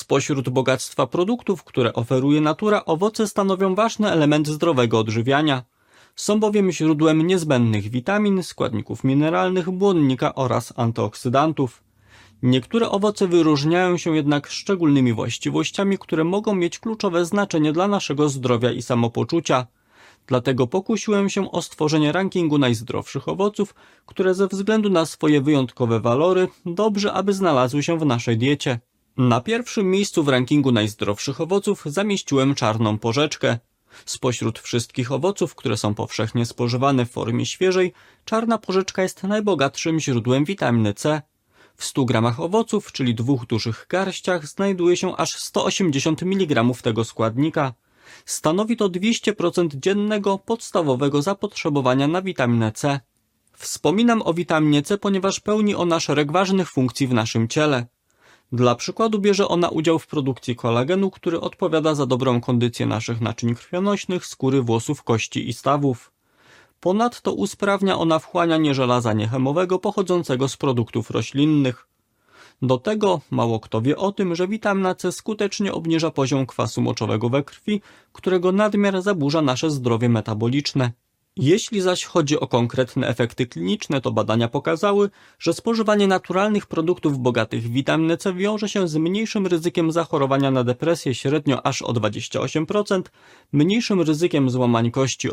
Spośród bogactwa produktów, które oferuje natura, owoce stanowią ważny element zdrowego odżywiania. Są bowiem źródłem niezbędnych witamin, składników mineralnych, błonnika oraz antyoksydantów. Niektóre owoce wyróżniają się jednak szczególnymi właściwościami, które mogą mieć kluczowe znaczenie dla naszego zdrowia i samopoczucia. Dlatego pokusiłem się o stworzenie rankingu najzdrowszych owoców, które ze względu na swoje wyjątkowe walory dobrze aby znalazły się w naszej diecie. Na pierwszym miejscu w rankingu najzdrowszych owoców zamieściłem czarną porzeczkę. Spośród wszystkich owoców, które są powszechnie spożywane w formie świeżej, czarna porzeczka jest najbogatszym źródłem witaminy C. W 100 gramach owoców, czyli 2 dużych garściach, znajduje się aż 180 mg tego składnika. Stanowi to 200% dziennego podstawowego zapotrzebowania na witaminę C. Wspominam o witaminie C, ponieważ pełni ona szereg ważnych funkcji w naszym ciele. Dla przykładu bierze ona udział w produkcji kolagenu, który odpowiada za dobrą kondycję naszych naczyń krwionośnych, skóry, włosów, kości i stawów. Ponadto usprawnia ona wchłanianie żelaza niechemowego pochodzącego z produktów roślinnych. Do tego mało kto wie o tym, że witamina C skutecznie obniża poziom kwasu moczowego we krwi, którego nadmiar zaburza nasze zdrowie metaboliczne. Jeśli zaś chodzi o konkretne efekty kliniczne, to badania pokazały, że spożywanie naturalnych produktów bogatych w witaminę C wiąże się z mniejszym ryzykiem zachorowania na depresję średnio aż o 28%, mniejszym ryzykiem złamań kości o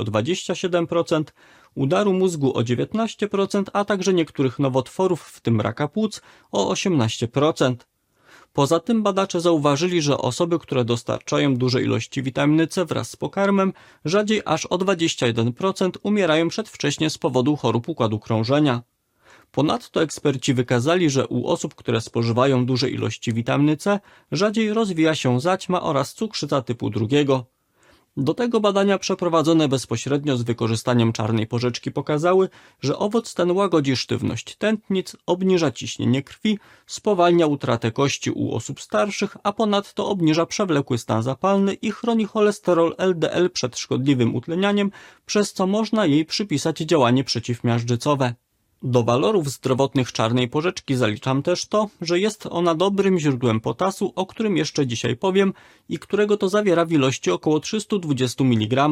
27%, udaru mózgu o 19%, a także niektórych nowotworów, w tym raka płuc, o 18%. Poza tym badacze zauważyli, że osoby, które dostarczają duże ilości witaminy C wraz z pokarmem, rzadziej aż o 21% umierają przedwcześnie z powodu chorób układu krążenia. Ponadto eksperci wykazali, że u osób, które spożywają duże ilości witaminy C, rzadziej rozwija się zaćma oraz cukrzyca typu 2. Do tego badania przeprowadzone bezpośrednio z wykorzystaniem czarnej porzeczki pokazały, że owoc ten łagodzi sztywność tętnic, obniża ciśnienie krwi, spowalnia utratę kości u osób starszych, a ponadto obniża przewlekły stan zapalny i chroni cholesterol LDL przed szkodliwym utlenianiem, przez co można jej przypisać działanie przeciwmiażdżycowe. Do walorów zdrowotnych czarnej porzeczki zaliczam też to, że jest ona dobrym źródłem potasu, o którym jeszcze dzisiaj powiem i którego to zawiera w ilości około 320 mg.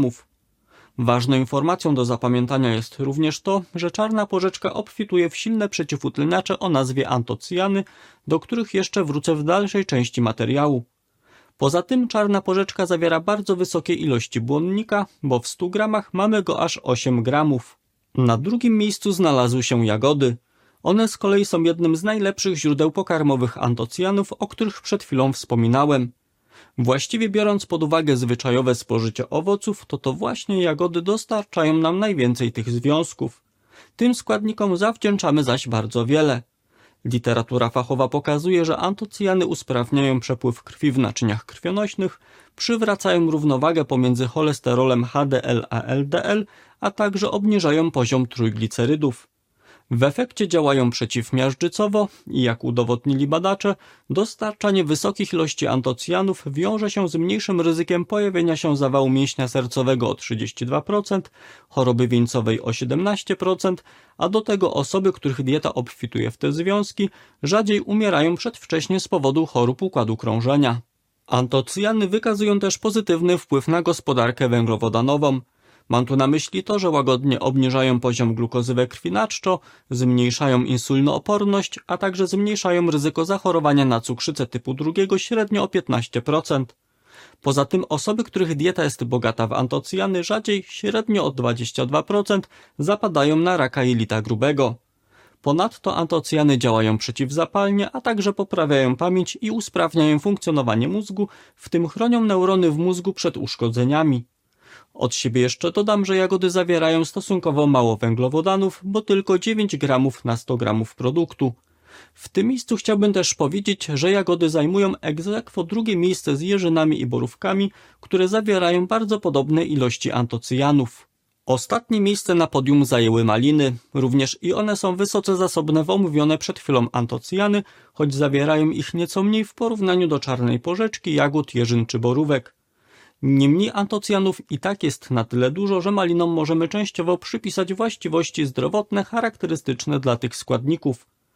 Ważną informacją do zapamiętania jest również to, że czarna porzeczka obfituje w silne przeciwutleniacze o nazwie antocyjany, do których jeszcze wrócę w dalszej części materiału. Poza tym czarna porzeczka zawiera bardzo wysokie ilości błonnika, bo w 100 gramach mamy go aż 8 gramów. Na drugim miejscu znalazły się jagody. One z kolei są jednym z najlepszych źródeł pokarmowych antocyjanów, o których przed chwilą wspominałem. Właściwie biorąc pod uwagę zwyczajowe spożycie owoców, to właśnie jagody dostarczają nam najwięcej tych związków. Tym składnikom zawdzięczamy zaś bardzo wiele. Literatura fachowa pokazuje, że antocyjany usprawniają przepływ krwi w naczyniach krwionośnych, przywracają równowagę pomiędzy cholesterolem HDL a LDL, a także obniżają poziom trójglicerydów. W efekcie działają przeciwmiażdżycowo i jak udowodnili badacze, dostarczanie wysokich ilości antocyjanów wiąże się z mniejszym ryzykiem pojawienia się zawału mięśnia sercowego o 32%, choroby wieńcowej o 17%, a do tego osoby, których dieta obfituje w te związki, rzadziej umierają przedwcześnie z powodu chorób układu krążenia. Antocyjany wykazują też pozytywny wpływ na gospodarkę węglowodanową. Mam tu na myśli to, że łagodnie obniżają poziom glukozy we krwi na czczo, zmniejszają insulinooporność, a także zmniejszają ryzyko zachorowania na cukrzycę typu 2 średnio o 15%. Poza tym osoby, których dieta jest bogata w antocyjany, rzadziej, średnio o 22%, zapadają na raka jelita grubego. Ponadto antocyjany działają przeciwzapalnie, a także poprawiają pamięć i usprawniają funkcjonowanie mózgu, w tym chronią neurony w mózgu przed uszkodzeniami. Od siebie jeszcze dodam, że jagody zawierają stosunkowo mało węglowodanów, bo tylko 9 gramów na 100 gramów produktu. W tym miejscu chciałbym też powiedzieć, że jagody zajmują ex aequo drugie miejsce z jeżynami i borówkami, które zawierają bardzo podobne ilości antocyjanów. Ostatnie miejsce na podium zajęły maliny, również i one są wysoce zasobne w omówione przed chwilą antocyjany, choć zawierają ich nieco mniej w porównaniu do czarnej porzeczki, jagód, jeżyn czy borówek. Niemniej antocyjanów i tak jest na tyle dużo, że malinom możemy częściowo przypisać właściwości zdrowotne charakterystyczne dla tych składników.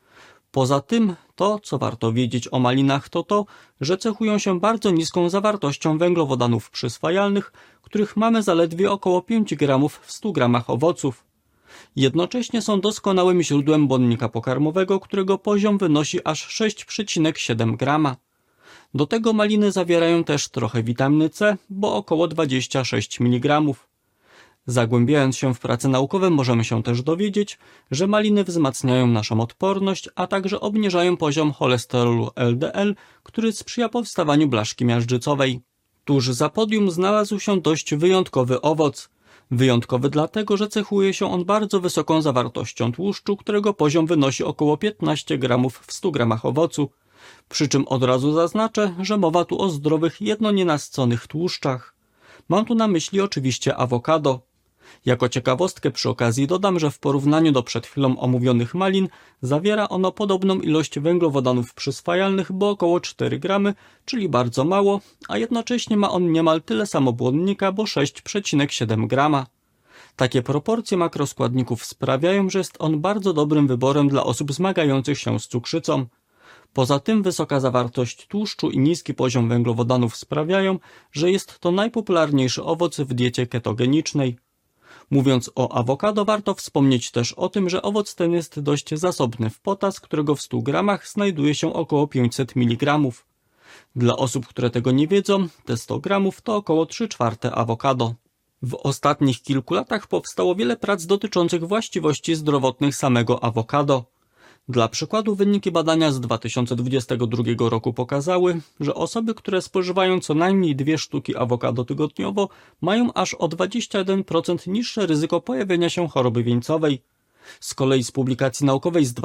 Poza tym to, co warto wiedzieć o malinach, to to, że cechują się bardzo niską zawartością węglowodanów przyswajalnych, których mamy zaledwie około 5 gramów w 100 gramach owoców. Jednocześnie są doskonałym źródłem błonnika pokarmowego, którego poziom wynosi aż 6,7 grama. Do tego maliny zawierają też trochę witaminy C, bo około 26 mg. Zagłębiając się w prace naukowe możemy się też dowiedzieć, że maliny wzmacniają naszą odporność, a także obniżają poziom cholesterolu LDL, który sprzyja powstawaniu blaszki miażdżycowej. Tuż za podium znalazł się dość wyjątkowy owoc. Wyjątkowy dlatego, że cechuje się on bardzo wysoką zawartością tłuszczu, którego poziom wynosi około 15 gramów w 100 gramach owocu. Przy czym od razu zaznaczę, że mowa tu o zdrowych, jednonienasconych tłuszczach. Mam tu na myśli oczywiście awokado. Jako ciekawostkę przy okazji dodam, że w porównaniu do przed chwilą omówionych malin zawiera ono podobną ilość węglowodanów przyswajalnych, bo około 4 gramy, czyli bardzo mało, a jednocześnie ma on niemal tyle samo błonnika, bo 6,7 grama. Takie proporcje makroskładników sprawiają, że jest on bardzo dobrym wyborem dla osób zmagających się z cukrzycą. Poza tym wysoka zawartość tłuszczu i niski poziom węglowodanów sprawiają, że jest to najpopularniejszy owoc w diecie ketogenicznej. Mówiąc o awokado, warto wspomnieć też o tym, że owoc ten jest dość zasobny w potas, którego w 100 gramach znajduje się około 500 mg. Dla osób, które tego nie wiedzą, te 100 gramów to około 3/4 awokado. W ostatnich kilku latach powstało wiele prac dotyczących właściwości zdrowotnych samego awokado. Dla przykładu wyniki badania z 2022 roku pokazały, że osoby, które spożywają co najmniej 2 sztuki awokado tygodniowo, mają aż o 21% niższe ryzyko pojawienia się choroby wieńcowej. Z kolei z publikacji naukowej z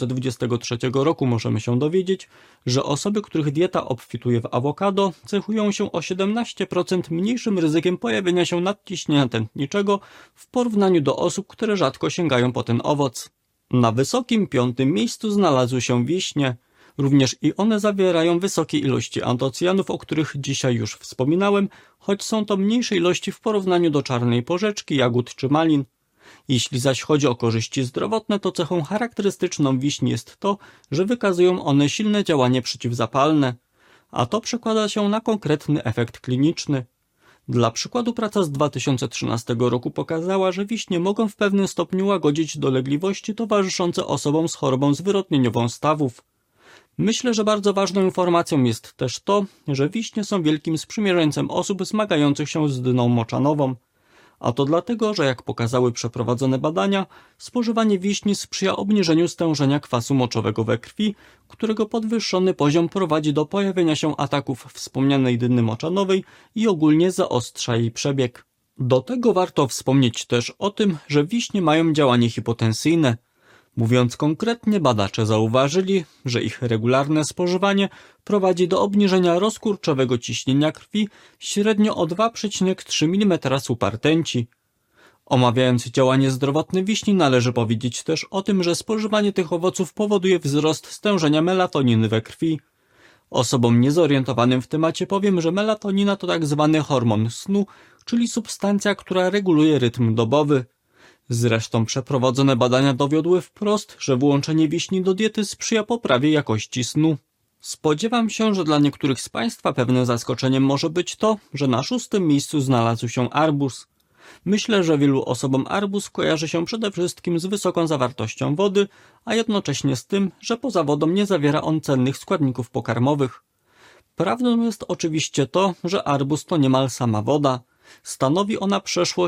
2023 roku możemy się dowiedzieć, że osoby, których dieta obfituje w awokado, cechują się o 17% mniejszym ryzykiem pojawienia się nadciśnienia tętniczego w porównaniu do osób, które rzadko sięgają po ten owoc. Na wysokim 5. miejscu znalazły się wiśnie. Również i one zawierają wysokie ilości antocjanów, o których dzisiaj już wspominałem, choć są to mniejsze ilości w porównaniu do czarnej porzeczki, jagód czy malin. Jeśli zaś chodzi o korzyści zdrowotne, to cechą charakterystyczną wiśni jest to, że wykazują one silne działanie przeciwzapalne, a to przekłada się na konkretny efekt kliniczny. Dla przykładu praca z 2013 roku pokazała, że wiśnie mogą w pewnym stopniu łagodzić dolegliwości towarzyszące osobom z chorobą zwyrodnieniową stawów. Myślę, że bardzo ważną informacją jest też to, że wiśnie są wielkim sprzymierzeńcem osób zmagających się z dną moczanową. A to dlatego, że jak pokazały przeprowadzone badania, spożywanie wiśni sprzyja obniżeniu stężenia kwasu moczowego we krwi, którego podwyższony poziom prowadzi do pojawienia się ataków wspomnianej dyny moczanowej i ogólnie zaostrza jej przebieg. Do tego warto wspomnieć też o tym, że wiśnie mają działanie hipotensyjne. Mówiąc konkretnie, badacze zauważyli, że ich regularne spożywanie prowadzi do obniżenia rozkurczowego ciśnienia krwi średnio o 2,3 mm rtęci. Omawiając działanie zdrowotne wiśni, należy powiedzieć też o tym, że spożywanie tych owoców powoduje wzrost stężenia melatoniny we krwi. Osobom niezorientowanym w temacie powiem, że melatonina to tak zwany hormon snu, czyli substancja, która reguluje rytm dobowy. Zresztą przeprowadzone badania dowiodły wprost, że włączenie wiśni do diety sprzyja poprawie jakości snu. Spodziewam się, że dla niektórych z Państwa pewnym zaskoczeniem może być to, że na 6. miejscu znalazł się arbuz. Myślę, że wielu osobom arbuz kojarzy się przede wszystkim z wysoką zawartością wody, a jednocześnie z tym, że poza wodą nie zawiera on cennych składników pokarmowych. Prawdą jest oczywiście to, że arbuz to niemal sama woda. Stanowi ona przeszło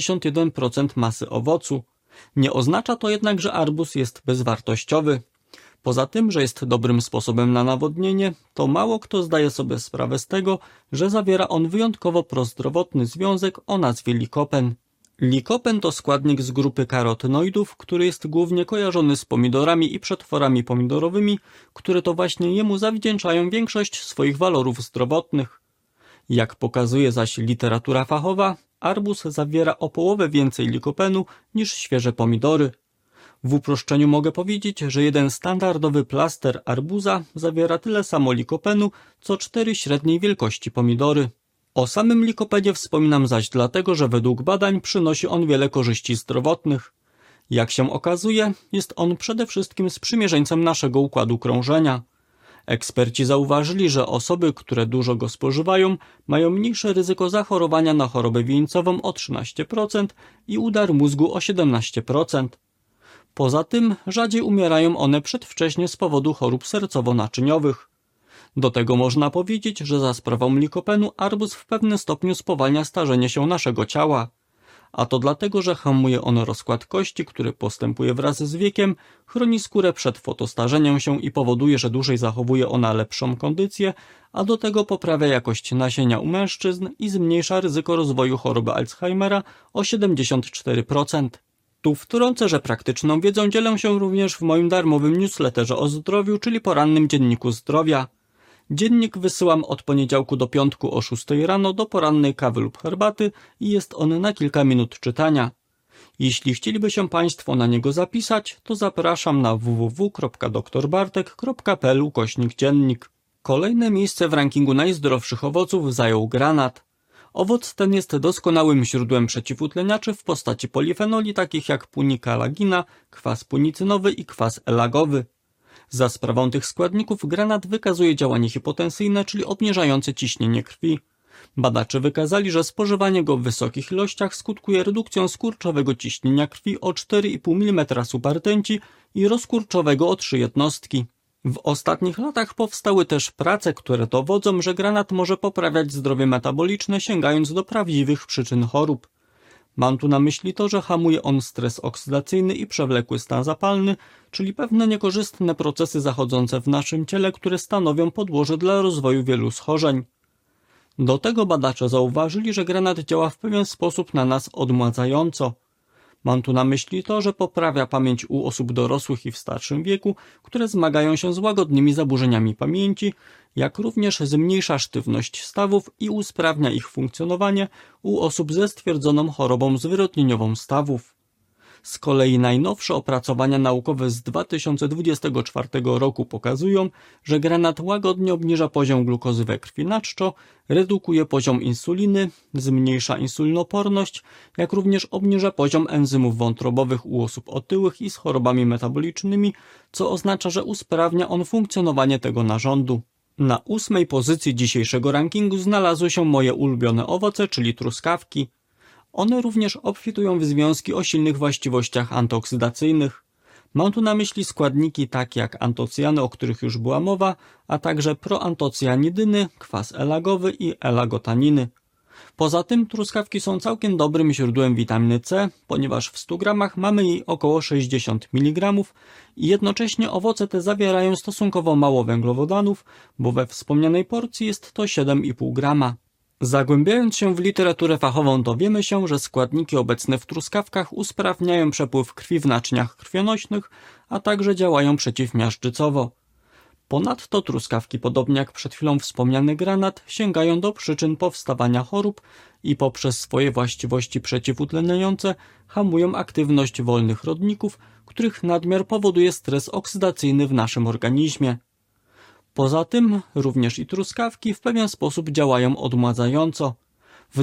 91% masy owocu. Nie oznacza to jednak, że arbuz jest bezwartościowy. Poza tym, że jest dobrym sposobem na nawodnienie, to mało kto zdaje sobie sprawę z tego, że zawiera on wyjątkowo prozdrowotny związek o nazwie likopen. Likopen to składnik z grupy karotenoidów, który jest głównie kojarzony z pomidorami i przetworami pomidorowymi, które to właśnie jemu zawdzięczają większość swoich walorów zdrowotnych. Jak pokazuje zaś literatura fachowa, arbuz zawiera o połowę więcej likopenu niż świeże pomidory. W uproszczeniu mogę powiedzieć, że jeden standardowy plaster arbuza zawiera tyle samo likopenu, co 4 średniej wielkości pomidory. O samym likopenie wspominam zaś dlatego, że według badań przynosi on wiele korzyści zdrowotnych. Jak się okazuje, jest on przede wszystkim sprzymierzeńcem naszego układu krążenia. Eksperci zauważyli, że osoby, które dużo go spożywają, mają mniejsze ryzyko zachorowania na chorobę wieńcową o 13% i udar mózgu o 17%. Poza tym rzadziej umierają one przedwcześnie z powodu chorób sercowo-naczyniowych. Do tego można powiedzieć, że za sprawą likopenu arbuz w pewnym stopniu spowalnia starzenie się naszego ciała. A to dlatego, że hamuje on rozkład kości, który postępuje wraz z wiekiem, chroni skórę przed fotostarzeniem się i powoduje, że dłużej zachowuje ona lepszą kondycję, a do tego poprawia jakość nasienia u mężczyzn i zmniejsza ryzyko rozwoju choroby Alzheimera o 74%. Tu wtrącę, że praktyczną wiedzą dzielę się również w moim darmowym newsletterze o zdrowiu, czyli porannym dzienniku zdrowia. Dziennik wysyłam od poniedziałku do piątku o 6 rano do porannej kawy lub herbaty i jest on na kilka minut czytania. Jeśli chcieliby się Państwo na niego zapisać, to zapraszam na www.doktorbartek.pl/dziennik. Kolejne miejsce w rankingu najzdrowszych owoców zajął granat. Owoc ten jest doskonałym źródłem przeciwutleniaczy w postaci polifenoli takich jak punika lagina, kwas punicynowy i kwas elagowy. Za sprawą tych składników granat wykazuje działanie hipotensyjne, czyli obniżające ciśnienie krwi. Badacze wykazali, że spożywanie go w wysokich ilościach skutkuje redukcją skurczowego ciśnienia krwi o 4,5 mm subartenci i rozkurczowego o 3 jednostki. W ostatnich latach powstały też prace, które dowodzą, że granat może poprawiać zdrowie metaboliczne, sięgając do prawdziwych przyczyn chorób. Mam tu na myśli to, że hamuje on stres oksydacyjny i przewlekły stan zapalny, czyli pewne niekorzystne procesy zachodzące w naszym ciele, które stanowią podłoże dla rozwoju wielu schorzeń. Do tego badacze zauważyli, że granat działa w pewien sposób na nas odmładzająco. Mam tu na myśli to, że poprawia pamięć u osób dorosłych i w starszym wieku, które zmagają się z łagodnymi zaburzeniami pamięci, jak również zmniejsza sztywność stawów i usprawnia ich funkcjonowanie u osób ze stwierdzoną chorobą zwyrodnieniową stawów. Z kolei najnowsze opracowania naukowe z 2024 roku pokazują, że granat łagodnie obniża poziom glukozy we krwi na czczo, redukuje poziom insuliny, zmniejsza insulinoporność, jak również obniża poziom enzymów wątrobowych u osób otyłych i z chorobami metabolicznymi, co oznacza, że usprawnia on funkcjonowanie tego narządu. Na 8. pozycji dzisiejszego rankingu znalazły się moje ulubione owoce, czyli truskawki. One również obfitują w związki o silnych właściwościach antyoksydacyjnych. Mam tu na myśli składniki takie jak antocyjany, o których już była mowa, a także proantocjanidyny, kwas elagowy i elagotaniny. Poza tym truskawki są całkiem dobrym źródłem witaminy C, ponieważ w 100 gramach mamy jej około 60 mg i jednocześnie owoce te zawierają stosunkowo mało węglowodanów, bo we wspomnianej porcji jest to 7,5 grama. Zagłębiając się w literaturę fachową dowiemy się, że składniki obecne w truskawkach usprawniają przepływ krwi w naczyniach krwionośnych, a także działają przeciwmiażdżycowo. Ponadto truskawki, podobnie jak przed chwilą wspomniany granat, sięgają do przyczyn powstawania chorób i poprzez swoje właściwości przeciwutleniające hamują aktywność wolnych rodników, których nadmiar powoduje stres oksydacyjny w naszym organizmie. Poza tym również i truskawki w pewien sposób działają odmładzająco. W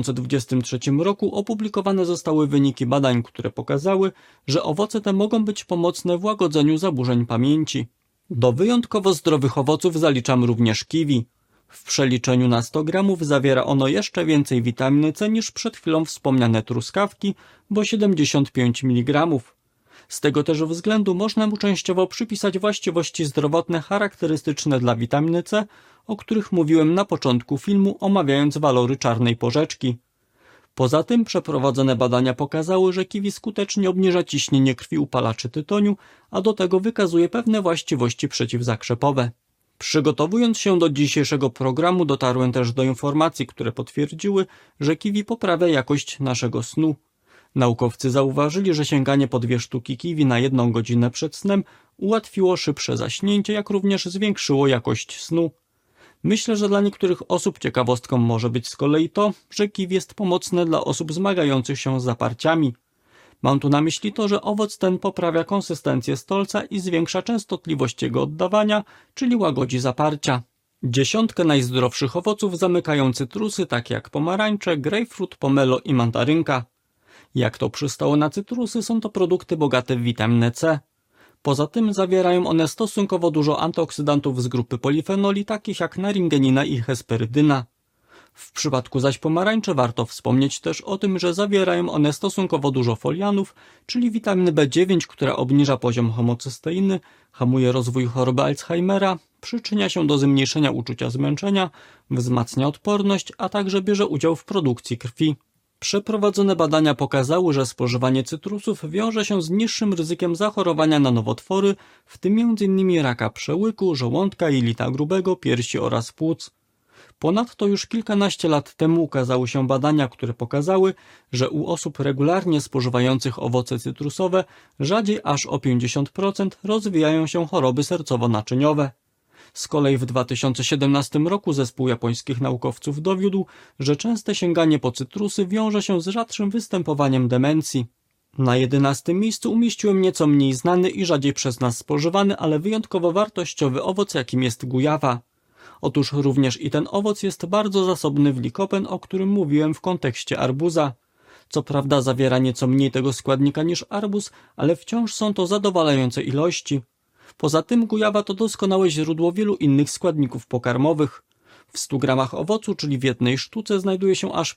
2023 roku opublikowane zostały wyniki badań, które pokazały, że owoce te mogą być pomocne w łagodzeniu zaburzeń pamięci. Do wyjątkowo zdrowych owoców zaliczam również kiwi. W przeliczeniu na 100 gramów zawiera ono jeszcze więcej witaminy C niż przed chwilą wspomniane truskawki, bo 75 mg. Z tego też względu można mu częściowo przypisać właściwości zdrowotne charakterystyczne dla witaminy C, o których mówiłem na początku filmu, omawiając walory czarnej porzeczki. Poza tym przeprowadzone badania pokazały, że kiwi skutecznie obniża ciśnienie krwi u palaczy tytoniu, a do tego wykazuje pewne właściwości przeciwzakrzepowe. Przygotowując się do dzisiejszego programu, dotarłem też do informacji, które potwierdziły, że kiwi poprawia jakość naszego snu. Naukowcy zauważyli, że sięganie po 2 sztuki kiwi na 1 godzinę przed snem ułatwiło szybsze zaśnięcie, jak również zwiększyło jakość snu. Myślę, że dla niektórych osób ciekawostką może być z kolei to, że kiwi jest pomocne dla osób zmagających się z zaparciami. Mam tu na myśli to, że owoc ten poprawia konsystencję stolca i zwiększa częstotliwość jego oddawania, czyli łagodzi zaparcia. 10 najzdrowszych owoców zamykają cytrusy takie jak pomarańcze, grejpfrut, pomelo i mandarynka. Jak to przystało na cytrusy, są to produkty bogate w witaminę C. Poza tym zawierają one stosunkowo dużo antyoksydantów z grupy polifenoli, takich jak naringenina i hesperydyna. W przypadku zaś pomarańczy warto wspomnieć też o tym, że zawierają one stosunkowo dużo folianów, czyli witaminy B9, która obniża poziom homocysteiny, hamuje rozwój choroby Alzheimera, przyczynia się do zmniejszenia uczucia zmęczenia, wzmacnia odporność, a także bierze udział w produkcji krwi. Przeprowadzone badania pokazały, że spożywanie cytrusów wiąże się z niższym ryzykiem zachorowania na nowotwory, w tym m.in. raka przełyku, żołądka, jelita grubego, piersi oraz płuc. Ponadto już kilkanaście lat temu ukazały się badania, które pokazały, że u osób regularnie spożywających owoce cytrusowe rzadziej aż o 50% rozwijają się choroby sercowo-naczyniowe. Z kolei w 2017 roku zespół japońskich naukowców dowiódł, że częste sięganie po cytrusy wiąże się z rzadszym występowaniem demencji. Na 11. miejscu umieściłem nieco mniej znany i rzadziej przez nas spożywany, ale wyjątkowo wartościowy owoc, jakim jest gujawa. Otóż również i ten owoc jest bardzo zasobny w likopen, o którym mówiłem w kontekście arbuza. Co prawda zawiera nieco mniej tego składnika niż arbuz, ale wciąż są to zadowalające ilości. Poza tym gujawa to doskonałe źródło wielu innych składników pokarmowych. W 100 gramach owocu, czyli w jednej sztuce, znajduje się aż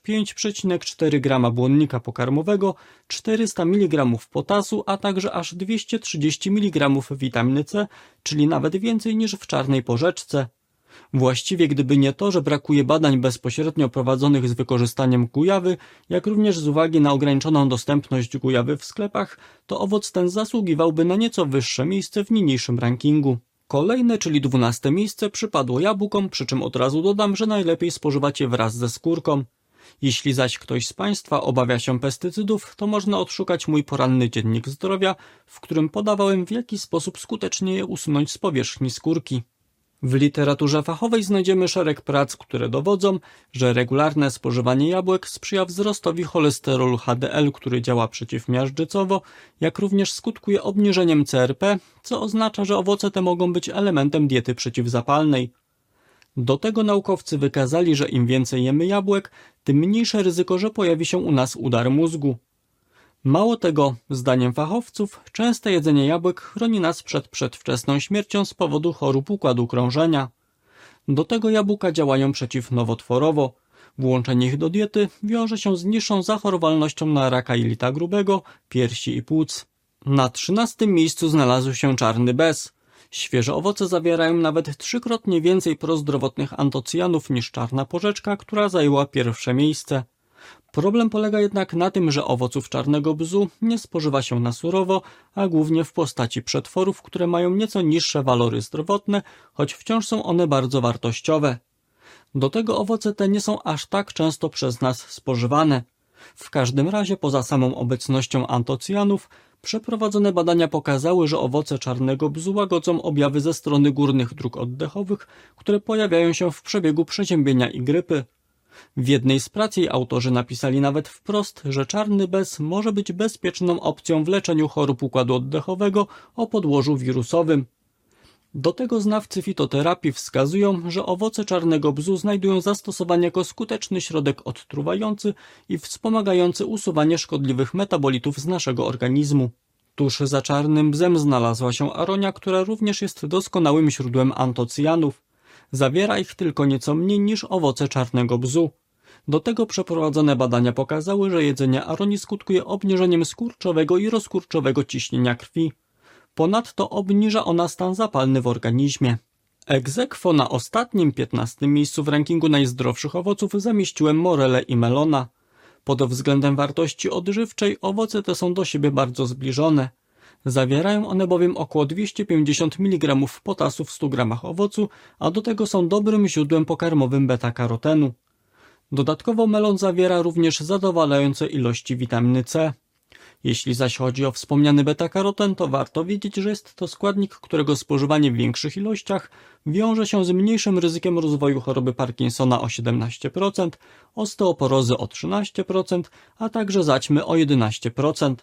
5,4 grama błonnika pokarmowego, 400 mg potasu, a także aż 230 mg witaminy C, czyli nawet więcej niż w czarnej porzeczce. Właściwie gdyby nie to, że brakuje badań bezpośrednio prowadzonych z wykorzystaniem gujawy, jak również z uwagi na ograniczoną dostępność gujawy w sklepach, to owoc ten zasługiwałby na nieco wyższe miejsce w niniejszym rankingu. Kolejne, czyli 12. miejsce przypadło jabłkom, przy czym od razu dodam, że najlepiej spożywać je wraz ze skórką. Jeśli zaś ktoś z Państwa obawia się pestycydów, to można odszukać mój poranny dziennik zdrowia, w którym podawałem, w jaki sposób skutecznie je usunąć z powierzchni skórki. W literaturze fachowej znajdziemy szereg prac, które dowodzą, że regularne spożywanie jabłek sprzyja wzrostowi cholesterolu HDL, który działa przeciwmiażdżycowo, jak również skutkuje obniżeniem CRP, co oznacza, że owoce te mogą być elementem diety przeciwzapalnej. Do tego naukowcy wykazali, że im więcej jemy jabłek, tym mniejsze ryzyko, że pojawi się u nas udar mózgu. Mało tego, zdaniem fachowców, częste jedzenie jabłek chroni nas przed przedwczesną śmiercią z powodu chorób układu krążenia. Do tego jabłka działają przeciwnowotworowo. Włączenie ich do diety wiąże się z niższą zachorowalnością na raka jelita grubego, piersi i płuc. Na 13. miejscu znalazł się czarny bez. Świeże owoce zawierają nawet 3-krotnie więcej prozdrowotnych antocyjanów niż czarna porzeczka, która zajęła pierwsze miejsce. Problem polega jednak na tym, że owoców czarnego bzu nie spożywa się na surowo, a głównie w postaci przetworów, które mają nieco niższe walory zdrowotne, choć wciąż są one bardzo wartościowe. Do tego owoce te nie są aż tak często przez nas spożywane. W każdym razie poza samą obecnością antocyjanów, przeprowadzone badania pokazały, że owoce czarnego bzu łagodzą objawy ze strony górnych dróg oddechowych, które pojawiają się w przebiegu przeziębienia i grypy. W jednej z prac jej autorzy napisali nawet wprost, że czarny bez może być bezpieczną opcją w leczeniu chorób układu oddechowego o podłożu wirusowym. Do tego znawcy fitoterapii wskazują, że owoce czarnego bzu znajdują zastosowanie jako skuteczny środek odtruwający i wspomagający usuwanie szkodliwych metabolitów z naszego organizmu. Tuż za czarnym bzem znalazła się aronia, która również jest doskonałym źródłem antocyjanów. Zawiera ich tylko nieco mniej niż owoce czarnego bzu. Do tego przeprowadzone badania pokazały, że jedzenie aronii skutkuje obniżeniem skurczowego i rozkurczowego ciśnienia krwi. Ponadto obniża ona stan zapalny w organizmie. Ex aequo na ostatnim 15. miejscu w rankingu najzdrowszych owoców zamieściłem morele i melona. Pod względem wartości odżywczej owoce te są do siebie bardzo zbliżone. Zawierają one bowiem około 250 mg potasu w 100 gramach owocu, a do tego są dobrym źródłem pokarmowym beta-karotenu. Dodatkowo melon zawiera również zadowalające ilości witaminy C. Jeśli zaś chodzi o wspomniany beta-karoten, to warto wiedzieć, że jest to składnik, którego spożywanie w większych ilościach wiąże się z mniejszym ryzykiem rozwoju choroby Parkinsona o 17%, osteoporozy o 13%, a także zaćmy o 11%.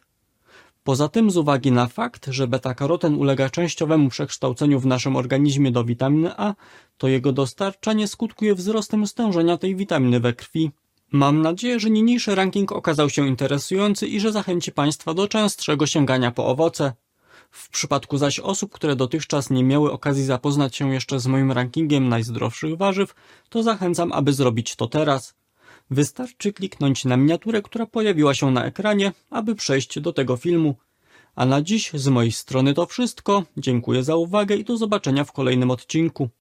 Poza tym z uwagi na fakt, że beta-karoten ulega częściowemu przekształceniu w naszym organizmie do witaminy A, to jego dostarczanie skutkuje wzrostem stężenia tej witaminy we krwi. Mam nadzieję, że niniejszy ranking okazał się interesujący i że zachęci Państwa do częstszego sięgania po owoce. W przypadku zaś osób, które dotychczas nie miały okazji zapoznać się jeszcze z moim rankingiem najzdrowszych warzyw, to zachęcam, aby zrobić to teraz. Wystarczy kliknąć na miniaturę, która pojawiła się na ekranie, aby przejść do tego filmu. A na dziś z mojej strony to wszystko. Dziękuję za uwagę i do zobaczenia w kolejnym odcinku.